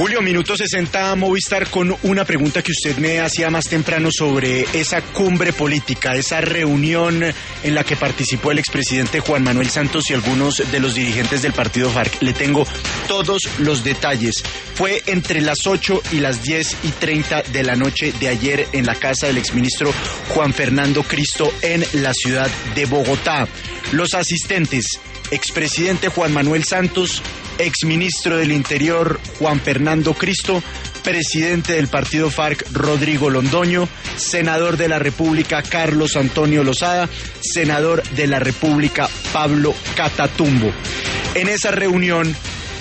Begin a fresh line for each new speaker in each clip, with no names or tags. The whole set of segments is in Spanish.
Julio, minuto 60 Movistar con una pregunta que usted me hacía más temprano sobre esa cumbre política, esa reunión en la que participó el expresidente Juan Manuel Santos y algunos de los dirigentes del partido FARC. Le tengo todos los detalles. Fue entre las 8 y las 10:30 de la noche de ayer en la casa del exministro Juan Fernando Cristo en la ciudad de Bogotá. Los asistentes: expresidente Juan Manuel Santos, exministro del Interior Juan Fernando Cristo, presidente del partido FARC Rodrigo Londoño, senador de la República Carlos Antonio Lozada, senador de la República Pablo Catatumbo. En esa reunión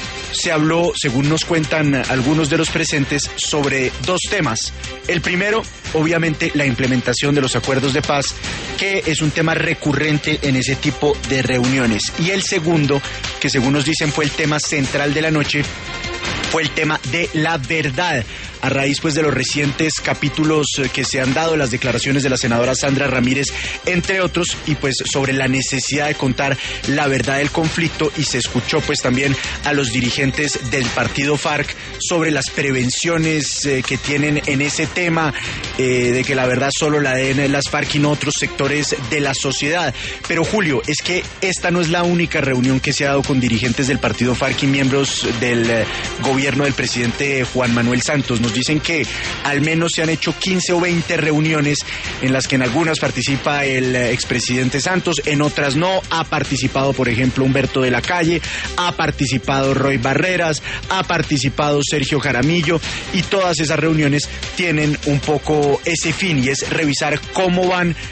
se habló, según nos cuentan algunos de los presentes, sobre dos temas. El primero, obviamente, la implementación de los acuerdos de paz, que es un tema recurrente en ese tipo de reuniones. Y el segundo, que según nos dicen fue el tema central de la noche, fue el tema de la verdad. A raíz pues de los recientes capítulos que se han dado, las declaraciones de la senadora Sandra Ramírez, entre otros, y pues sobre la necesidad de contar la verdad del conflicto, y se escuchó pues también a los dirigentes del partido FARC sobre las prevenciones que tienen en ese tema, de que la verdad solo la den las FARC y no otros sectores de la sociedad. Pero Julio, es que esta no es la única reunión que se ha dado con dirigentes del partido FARC y miembros del gobierno del presidente Juan Manuel Santos. Nos dicen que al menos se han hecho 15 o 20 reuniones en las que en algunas participa el expresidente Santos, en otras no. Ha participado, por ejemplo, Humberto de la Calle, ha participado Roy Barreras, ha participado Sergio Jaramillo, y todas esas reuniones tienen un poco ese fin, y es revisar cómo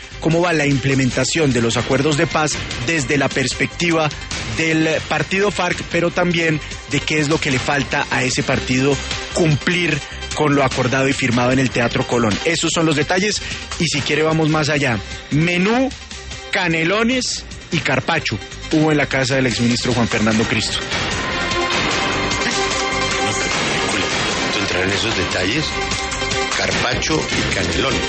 va la implementación de los acuerdos de paz desde la perspectiva del partido FARC, pero también de qué es lo que le falta a ese partido cumplir con lo acordado y firmado en el Teatro Colón. Esos son los detalles, y si quiere vamos más allá. Menú, canelones y carpaccio hubo en la casa del exministro Juan Fernando Cristo.
No, entrar en esos detalles, carpaccio y canelones.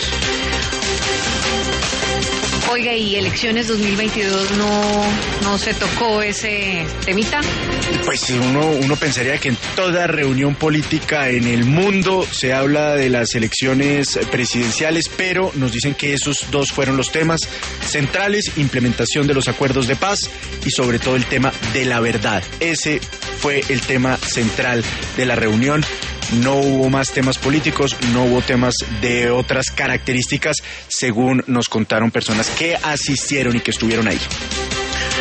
Oiga, ¿y elecciones 2022 no se tocó ese temita?
Pues uno pensaría que en toda reunión política en el mundo se habla de las elecciones presidenciales, pero nos dicen que esos dos fueron los temas centrales: implementación de los acuerdos de paz y sobre todo el tema de la verdad. Ese fue el tema central de la reunión. No hubo más temas políticos, no hubo temas de otras características, según nos contaron personas que asistieron y que estuvieron ahí.